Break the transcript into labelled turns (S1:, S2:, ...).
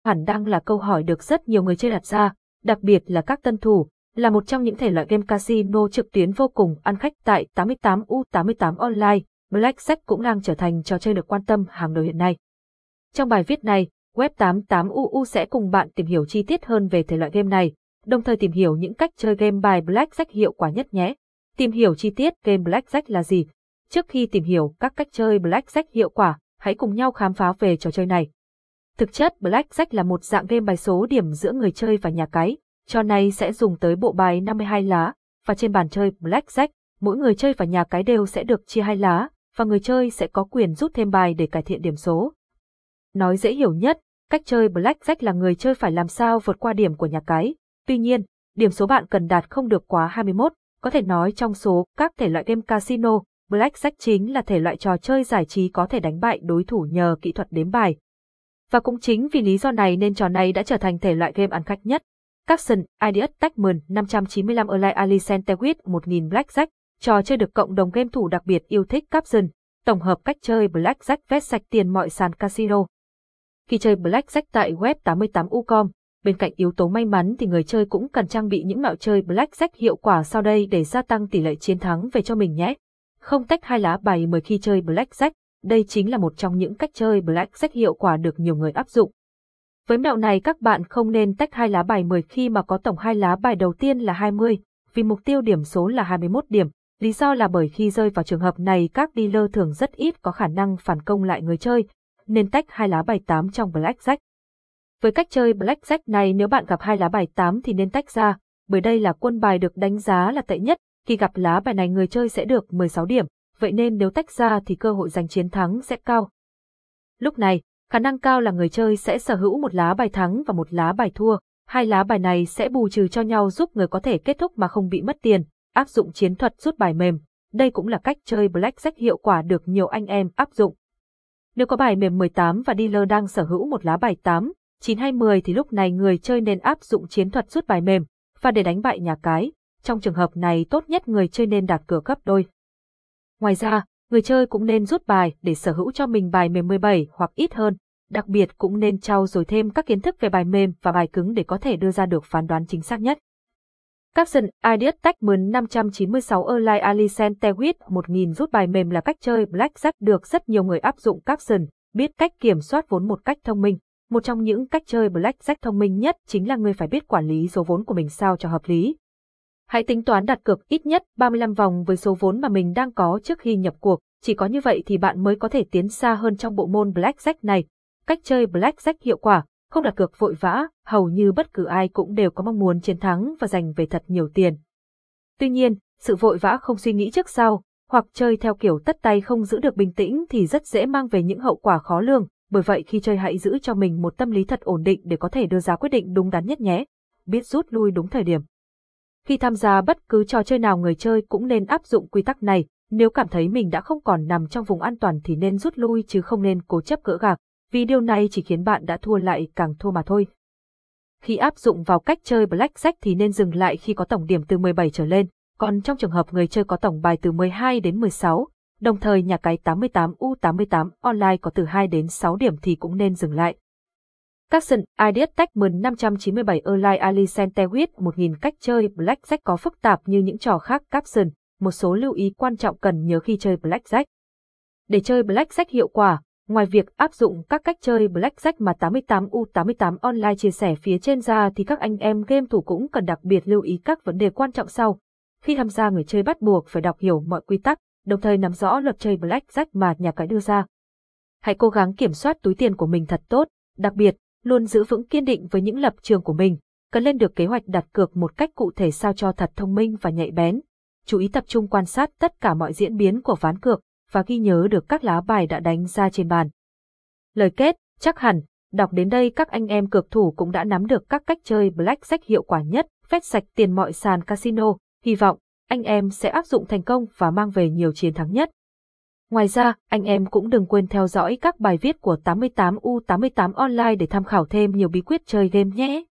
S1: hẳn đang là câu hỏi được rất nhiều người chơi đặt ra, đặc biệt là các tân thủ, là một trong những thể loại game casino trực tuyến vô cùng ăn khách tại 88U88 Online, Blackjack cũng đang trở thành trò chơi được quan tâm hàng đầu hiện nay. Trong bài viết này, Web 88UU sẽ cùng bạn tìm hiểu chi tiết hơn về thể loại game này, đồng thời tìm hiểu những cách chơi game bài Blackjack hiệu quả nhất nhé. Tìm hiểu chi tiết game Blackjack là gì? Trước khi tìm hiểu các cách chơi Blackjack hiệu quả, hãy cùng nhau khám phá về trò chơi này. Thực chất Blackjack là một dạng game bài số điểm giữa người chơi và nhà cái. Trò này sẽ dùng tới bộ bài 52 lá, và trên bàn chơi Blackjack, mỗi người chơi và nhà cái đều sẽ được chia 2 lá, và người chơi sẽ có quyền rút thêm bài để cải thiện điểm số. Nói dễ hiểu nhất, cách chơi Blackjack là người chơi phải làm sao vượt qua điểm của nhà cái. Tuy nhiên, điểm số bạn cần đạt không được quá 21, có thể nói trong số các thể loại game casino, Blackjack chính là thể loại trò chơi giải trí có thể đánh bại đối thủ nhờ kỹ thuật đếm bài. Và cũng chính vì lý do này nên trò này đã trở thành thể loại game ăn khách nhất. Capson, Ideas Techman 595 Erlai Alicent Tewit 1000 Blackjack, trò chơi được cộng đồng game thủ đặc biệt yêu thích. Capson, tổng hợp cách chơi Blackjack vét sạch tiền mọi sàn casino. Khi chơi Blackjack tại web 88U.com, bên cạnh yếu tố may mắn thì người chơi cũng cần trang bị những mẹo chơi Blackjack hiệu quả sau đây để gia tăng tỷ lệ chiến thắng về cho mình nhé. Không tách 2 lá bài 10 khi chơi Blackjack, đây chính là một trong những cách chơi Blackjack hiệu quả được nhiều người áp dụng. Với mẹo này các bạn không nên tách 2 lá bài 10 khi mà có tổng 2 lá bài đầu tiên là 20, vì mục tiêu điểm số là 21 điểm. Lý do là bởi khi rơi vào trường hợp này các dealer thường rất ít có khả năng phản công lại người chơi, nên tách 2 lá bài 8 trong Blackjack. Với cách chơi Blackjack này nếu bạn gặp 2 lá bài 8 thì nên tách ra, bởi đây là quân bài được đánh giá là tệ nhất, khi gặp lá bài này người chơi sẽ được 16 điểm, vậy nên nếu tách ra thì cơ hội giành chiến thắng sẽ cao. Lúc này, khả năng cao là người chơi sẽ sở hữu một lá bài thắng và một lá bài thua, 2 lá bài này sẽ bù trừ cho nhau giúp người có thể kết thúc mà không bị mất tiền, áp dụng chiến thuật rút bài mềm. Đây cũng là cách chơi Blackjack hiệu quả được nhiều anh em áp dụng. Nếu có bài mềm 18 và dealer đang sở hữu một lá bài 8, 9 hay 10 thì lúc này người chơi nên áp dụng chiến thuật rút bài mềm, và để đánh bại nhà cái. Trong trường hợp này tốt nhất người chơi nên đặt cược gấp đôi. Ngoài ra, người chơi cũng nên rút bài để sở hữu cho mình bài mềm 17 hoặc ít hơn, đặc biệt cũng nên trau dồi thêm các kiến thức về bài mềm và bài cứng để có thể đưa ra được phán đoán chính xác nhất. Capson, Ideas Techman 596 Erlai Alicent Tewit 1000 rút bài mềm là cách chơi Blackjack được rất nhiều người áp dụng. Capson biết cách kiểm soát vốn một cách thông minh. Một trong những cách chơi Blackjack thông minh nhất chính là người phải biết quản lý số vốn của mình sao cho hợp lý. Hãy tính toán đặt cược ít nhất 35 vòng với số vốn mà mình đang có trước khi nhập cuộc, chỉ có như vậy thì bạn mới có thể tiến xa hơn trong bộ môn Blackjack này. Cách chơi Blackjack hiệu quả, không đặt cược vội vã, hầu như bất cứ ai cũng đều có mong muốn chiến thắng và giành về thật nhiều tiền. Tuy nhiên, sự vội vã không suy nghĩ trước sau, hoặc chơi theo kiểu tất tay không giữ được bình tĩnh thì rất dễ mang về những hậu quả khó lường, bởi vậy khi chơi hãy giữ cho mình một tâm lý thật ổn định để có thể đưa ra quyết định đúng đắn nhất nhé. Biết rút lui đúng thời điểm. Khi tham gia bất cứ trò chơi nào người chơi cũng nên áp dụng quy tắc này, nếu cảm thấy mình đã không còn nằm trong vùng an toàn thì nên rút lui chứ không nên cố chấp gỡ gạc, vì điều này chỉ khiến bạn đã thua lại càng thua mà thôi. Khi áp dụng vào cách chơi Blackjack thì nên dừng lại khi có tổng điểm từ 17 trở lên, còn trong trường hợp người chơi có tổng bài từ 12 đến 16, đồng thời nhà cái 88U88 Online có từ 2 đến 6 điểm thì cũng nên dừng lại. Capson, Ideas Techman 597 Erlai Alicent Tewit 1000 cách chơi Blackjack có phức tạp như những trò khác. Capson, một số lưu ý quan trọng cần nhớ khi chơi Blackjack. Để chơi Blackjack hiệu quả, ngoài việc áp dụng các cách chơi Blackjack mà 88U88 Online chia sẻ phía trên ra thì các anh em game thủ cũng cần đặc biệt lưu ý các vấn đề quan trọng sau. Khi tham gia người chơi bắt buộc phải đọc hiểu mọi quy tắc, đồng thời nắm rõ luật chơi Blackjack mà nhà cái đưa ra. Hãy cố gắng kiểm soát túi tiền của mình thật tốt, đặc biệt, luôn giữ vững kiên định với những lập trường của mình, cần lên được kế hoạch đặt cược một cách cụ thể sao cho thật thông minh và nhạy bén. Chú ý tập trung quan sát tất cả mọi diễn biến của ván cược và ghi nhớ được các lá bài đã đánh ra trên bàn. Lời kết, chắc hẳn, đọc đến đây các anh em cược thủ cũng đã nắm được các cách chơi Blackjack hiệu quả nhất, vét sạch tiền mọi sàn casino, hy vọng anh em sẽ áp dụng thành công và mang về nhiều chiến thắng nhất. Ngoài ra, anh em cũng đừng quên theo dõi các bài viết của 88U88 Online để tham khảo thêm nhiều bí quyết chơi game nhé.